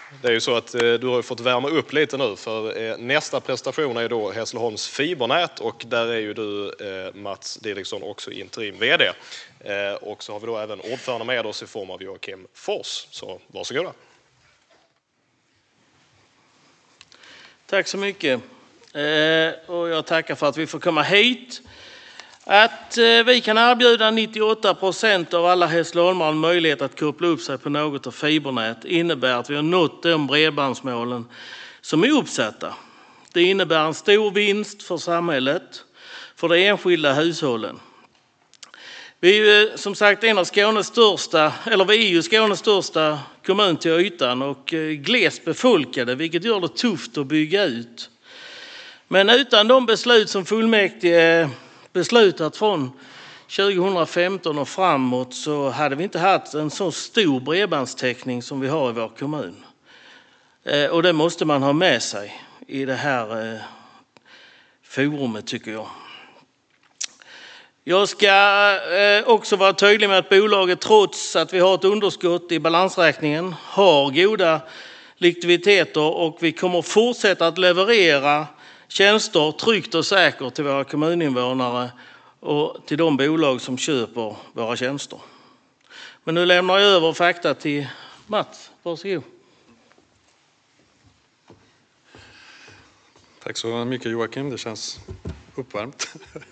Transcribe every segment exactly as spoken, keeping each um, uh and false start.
Det är ju så att eh, du har fått värma upp lite nu, för eh, nästa prestation är då Hässleholms fibernät, och där är ju du eh, Mats Didriksson också interim vd. Eh, och så har vi då även ordförande med oss i form av Joakim Fors. Så varsågoda. Tack så mycket. Eh, och jag tackar för att vi får komma hit. Att eh, vi kan erbjuda nittioåtta procent av alla hässleholmare en möjlighet att koppla upp sig på något av fibernät innebär att vi har nått de bredbandsmålen som är uppsatta. Det innebär en stor vinst för samhället, för de enskilda hushållen. Vi är ju som sagt en av Skånes största, eller vi är ju Skånes största kommun till ytan och glest befolkade, vilket gör det tufft att bygga ut. Men utan de beslut som fullmäktige beslutat från tjugohundrafemton och framåt så hade vi inte haft en så stor bredbandstäckning som vi har i vår kommun. Och det måste man ha med sig i det här forumet, tycker jag. Jag ska också vara tydlig med att bolaget, trots att vi har ett underskott i balansräkningen, har goda likviditeter och vi kommer fortsätta att leverera tjänster tryggt och säkert till våra kommuninvånare och till de bolag som köper våra tjänster. Men nu lämnar jag över fakta till Mats. Varsågod. Tack så mycket Joakim, det känns uppvärmt.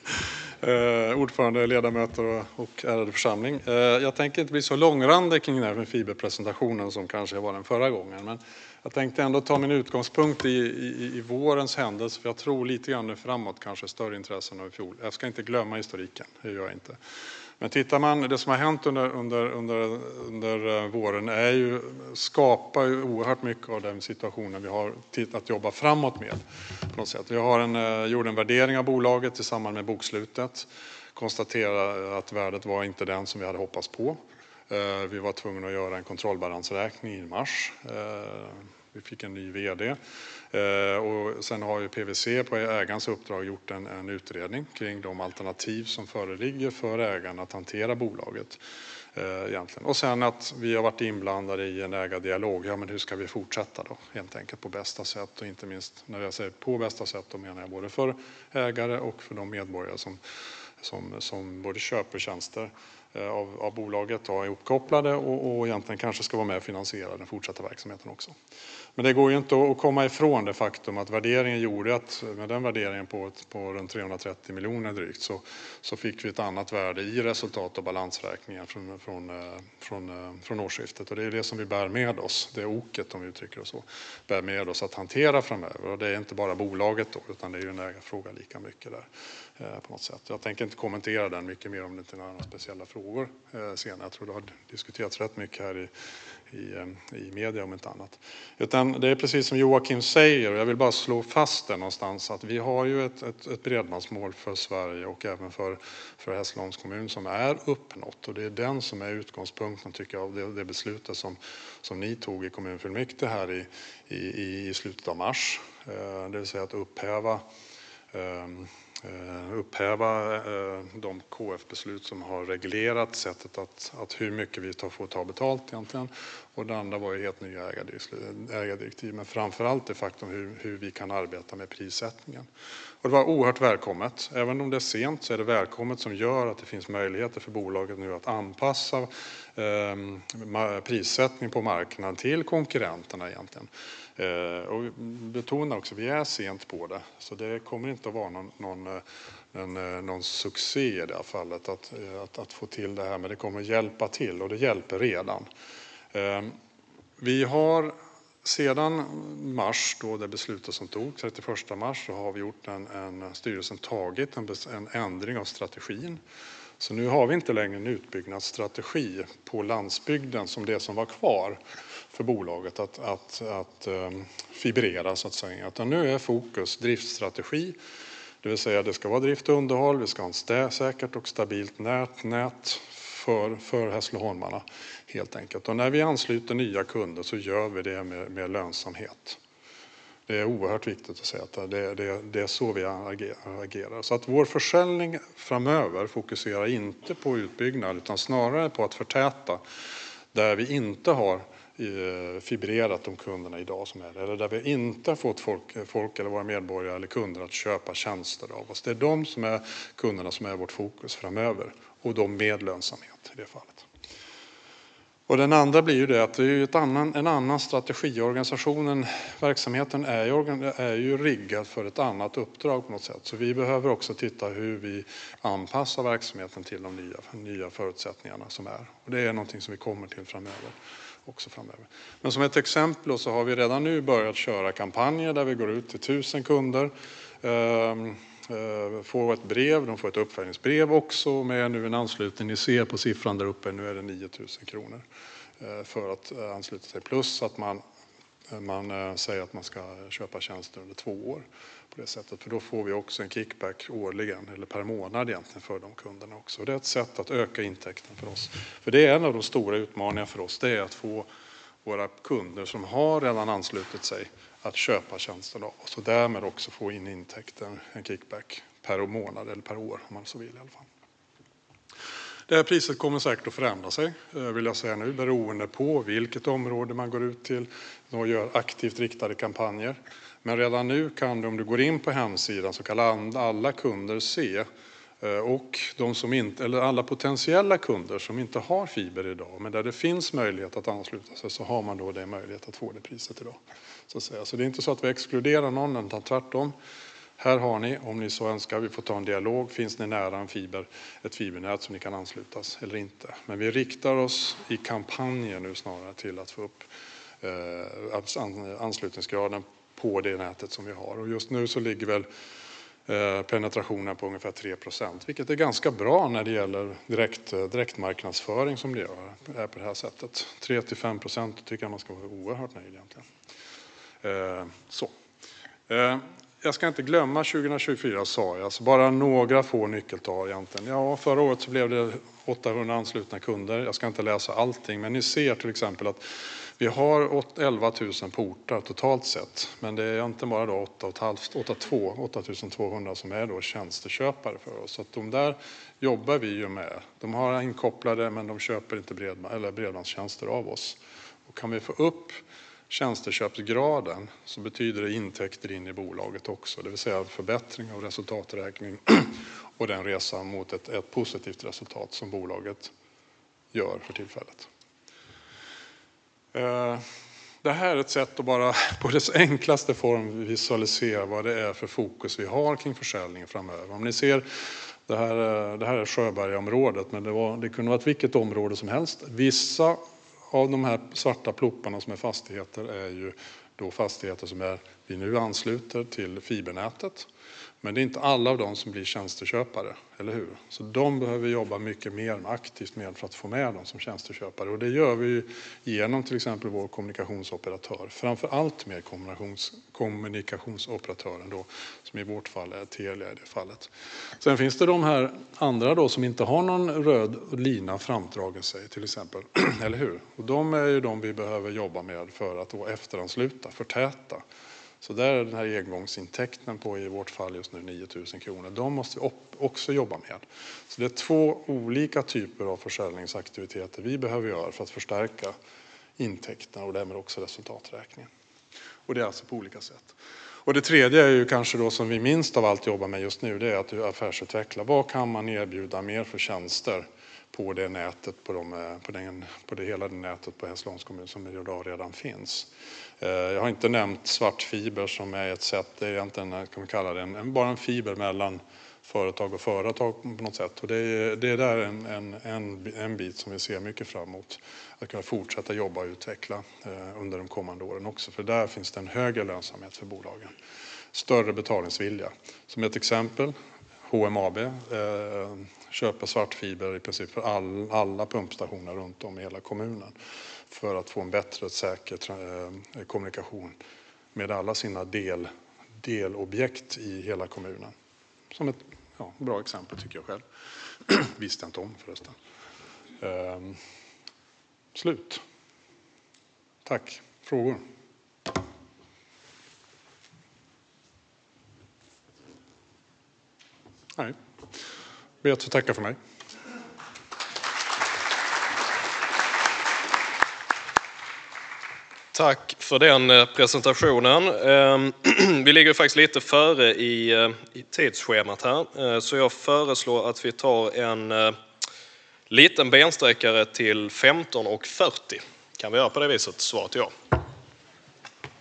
eh, ordförande, ledamöter och, och ärade församling. Eh, jag tänker inte bli så långrandig kring den här fiberpresentationen som kanske var den förra gången. Men jag tänkte ändå ta min utgångspunkt i, i, i vårens händelse, för jag tror lite grann nu framåt kanske större intressen än i fjol. Jag ska inte glömma historiken, det gör jag inte. Men tittar man, det som har hänt under, under, under, under våren är ju, skapar ju oerhört mycket av den situationen vi har att jobba framåt med. På något sätt. Vi har en, gjorde en värdering av bolaget i samband med bokslutet. Konstaterade att värdet var inte den som vi hade hoppats på. Vi var tvungna att göra en kontrollbalansräkning i mars. Vi fick en ny vd. Och sen har ju P W C på ägarens uppdrag gjort en, en utredning kring de alternativ som föreligger för ägaren att hantera bolaget. Egentligen. Och sen att vi har varit inblandade i en ägardialog. Ja, men hur ska vi fortsätta då? Helt enkelt på bästa sätt, och inte minst när jag säger på bästa sätt, då menar jag både för ägare och för de medborgare som, som, som både köper tjänster av, av bolaget och är uppkopplade och, och egentligen kanske ska vara med och finansiera den fortsatta verksamheten också. Men det går ju inte att komma ifrån det faktum att värderingen gjorde att med den värderingen på, på runt trehundratrettio miljoner drygt så, så fick vi ett annat värde i resultat och balansräkningen från, från, från, från årsskiftet. Och det är det som vi bär med oss, det oket om vi uttrycker det så, bär med oss att hantera framöver. Och det är inte bara bolaget då, utan det är ju en ägarfråga lika mycket där på något sätt. Jag tänker inte kommentera den mycket mer om det inte är några speciella frågor senare. Jag tror det har diskuterats rätt mycket här i I, i media om inte annat. Utan det är precis som Joakim säger, och jag vill bara slå fast det någonstans, att vi har ju ett, ett, ett bredbandsmål för Sverige och även för, för Hässleholms kommun som är uppnått, och det är den som är utgångspunkten, tycker jag, av det, det beslutet som, som ni tog i kommunfullmäktige här i, i, i slutet av mars. Eh, det vill säga att upphäva eh, upphäva de K F-beslut som har reglerat sättet att, att hur mycket vi tar, får ta betalt egentligen. Och det andra var ju helt nya ägardirektiv, men framförallt det faktum hur, hur vi kan arbeta med prissättningen. Och det var oerhört välkommet. Även om det är sent så är det välkommet, som gör att det finns möjligheter för bolaget nu att anpassa eh, prissättning på marknaden till konkurrenterna egentligen. Eh, och betona också, vi är sent på det, så det kommer inte att vara någon, någon, någon, någon succé i det här fallet att, att, att få till det här, men det kommer att hjälpa till, och det hjälper redan. Eh, vi har sedan mars, då det beslutet som tog trettioförsta mars, så har vi gjort en, en styrelsen tagit en, en ändring av strategin. Så nu har vi inte längre en utbyggnadsstrategi på landsbygden som det som var kvar för bolaget att, att, att um, fibrera, så att säga. Utan nu är fokus driftstrategi, det vill säga det ska vara drift och underhåll, vi ska ha ett säkert och stabilt nät, nät för, för Hässleholmarna helt enkelt. Och när vi ansluter nya kunder så gör vi det med, med lönsamhet. Det är oerhört viktigt att säga att det, det, det är så vi agerar. Så att vår försäljning framöver fokuserar inte på utbyggnad utan snarare på att förtäta där vi inte har fibrerat de kunderna idag som är, eller där vi inte har fått folk, folk eller våra medborgare eller kunder att köpa tjänster av oss. Det är de som är kunderna som är vårt fokus framöver, och de med lönsamhet i det fallet. Och den andra blir ju det att det är ett annan, en annan strategi. Organisationen, verksamheten är ju, är ju riggad för ett annat uppdrag på något sätt. Så vi behöver också titta hur vi anpassar verksamheten till de nya, nya förutsättningarna som är. Och det är någonting som vi kommer till framöver. Också framöver. Men som ett exempel så har vi redan nu börjat köra kampanjer där vi går ut till tusen kunder. Får ett brev, de får ett uppföljningsbrev också med nu en anslutning. Ni ser på siffran där uppe, nu är det nio tusen kronor för att ansluta sig. Plus att man, man säger att man ska köpa tjänster under två år på det sättet. För då får vi också en kickback årligen eller per månad egentligen för de kunderna också. Och det är ett sätt att öka intäkten för oss. För det är en av de stora utmaningarna för oss, det är att få våra kunder som har redan anslutit sig att köpa tjänsten av oss och därmed också få in intäkten, en kickback per månad eller per år om man så vill i alla fall. Det här priset kommer säkert att förändra sig, vill jag säga nu, beroende på vilket område man går ut till och gör aktivt riktade kampanjer. Men redan nu kan du, om du går in på hemsidan, så kan alla kunder se, och de som inte, eller alla potentiella kunder som inte har fiber idag, men där det finns möjlighet att ansluta sig, så har man då det möjlighet att få det priset idag. Så, att säga. Så det är inte så att vi exkluderar någon, utan tvärtom. Här har ni, om ni så önskar, vi får ta en dialog. Finns ni nära en fiber, ett fibernät som ni kan anslutas eller inte? Men vi riktar oss i kampanjen nu snarare till att få upp eh, anslutningsgraden på det nätet som vi har. Och just nu så ligger väl eh, penetrationen på ungefär tre procent, vilket är ganska bra när det gäller direkt, direktmarknadsföring som det gör, är på det här sättet. tre till fem procent tycker jag man ska vara oerhört nöjd egentligen. Eh, så. Eh, Jag ska inte glömma tjugohundratjugofyra, sa jag, så bara några få nyckeltal egentligen. Ja, förra året så blev det åttahundra anslutna kunder. Jag ska inte läsa allting, men ni ser till exempel att vi har elva tusen portar totalt sett. Men det är inte bara då åtta tusen tvåhundra som är då tjänsteköpare för oss. Så att de där jobbar vi ju med. De har inkopplade, men de köper inte bredband, eller bredbandstjänster av oss. Och kan vi få upp tjänsteköpsgraden så betyder det intäkter in i bolaget också. Det vill säga förbättring av resultaträkning och den resan mot ett, ett positivt resultat som bolaget gör för tillfället. Det här är ett sätt att bara på dess enklaste form visualisera vad det är för fokus vi har kring försäljningen framöver. Om ni ser, det här, det här är Sjöbergaområdet, men det, var, det kunde vara vilket område som helst. Vissa av de här svarta plopparna som är fastigheter är ju då fastigheter som är, vi nu ansluter till fibernätet. Men det är inte alla av dem som blir tjänsteköpare, eller hur? Så de behöver jobba mycket mer aktivt med för att få med dem som tjänsteköpare. Och det gör vi genom till exempel vår kommunikationsoperatör. Framför allt med kommunikations, kommunikationsoperatören då, som i vårt fall är Telia i det fallet. Sen finns det de här andra då som inte har någon röd lina framdragen sig till exempel, eller hur? Och de är ju de vi behöver jobba med för att då efteransluta, förtäta. Så där är den här engångsintäkten på i vårt fall just nu nio tusen kronor. De måste vi också jobba med. Så det är två olika typer av försäljningsaktiviteter vi behöver göra för att förstärka intäkterna och därmed också resultaträkningen. Och det är alltså på olika sätt. Och det tredje är ju kanske då som vi minst av allt jobbar med just nu, det är att affärsutveckla. Vad kan man erbjuda mer för tjänster på det nätet, på, de, på, den, på det hela det nätet på Hässleholms kommun som idag redan finns. Jag har inte nämnt svartfiber som är ett sätt, det är egentligen, kan man kalla det, en, bara en fiber mellan företag och företag på något sätt. Och det är, det är där en, en, en, en bit som vi ser mycket fram emot. Att kunna fortsätta jobba och utveckla eh, under de kommande åren också. För där finns det en högre lönsamhet för bolagen. Större betalningsvilja. Som ett exempel, H M A B eh, köper svartfiber i princip för all, alla pumpstationer runt om i hela kommunen. För att få en bättre och säker eh, kommunikation med alla sina del, delobjekt i hela kommunen. Som ett ja, bra exempel tycker jag själv. Visste jag inte om förresten. Eh, slut. Tack. Frågor? Nej. Ber att få tacka för mig. Tack för den presentationen. Vi ligger faktiskt lite före i, i tidsschemat här, så jag föreslår att vi tar en liten bensträckare till femton och fyrtio. Kan vi göra på det viset? Svaret ja.